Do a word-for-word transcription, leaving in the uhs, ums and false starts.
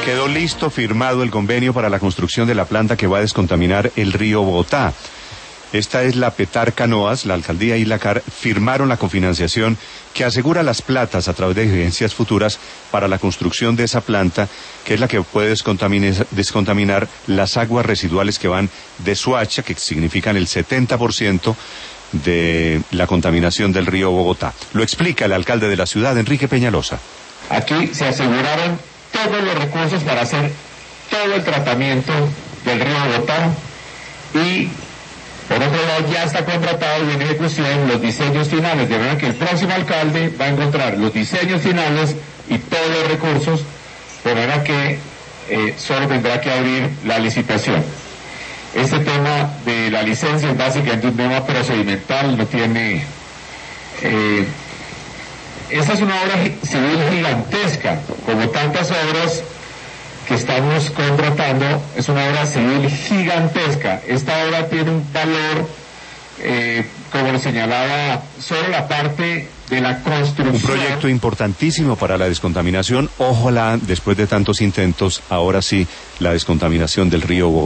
Quedó listo, firmado el convenio para la construcción de la planta que va a descontaminar el río Bogotá. Esta es la Petar Canoas. La alcaldía y la C A R firmaron la cofinanciación que asegura las platas a través de evidencias futuras para la construcción de esa planta, que es la que puede descontaminar, descontaminar las aguas residuales que van de Soacha, que significan el setenta por ciento de la contaminación del río Bogotá. Lo explica el alcalde de la ciudad, Enrique Peñalosa. Aquí se aseguraron todos los recursos para hacer todo el tratamiento del río Bogotá y, por otro lado, ya está contratado y en ejecución los diseños finales, de manera que el próximo alcalde va a encontrar los diseños finales y todos los recursos, de manera que eh, solo tendrá que abrir la licitación. Este tema de la licencia es básicamente un tema procedimental, no tiene... Eh, esta es una obra civil gigantesca, como tantas obras que estamos contratando, es una obra civil gigantesca. Esta obra tiene un valor, eh, como lo señalaba, solo la parte de la construcción. Un proyecto importantísimo para la descontaminación. Ojalá, después de tantos intentos, ahora sí, la descontaminación del río Bogotá.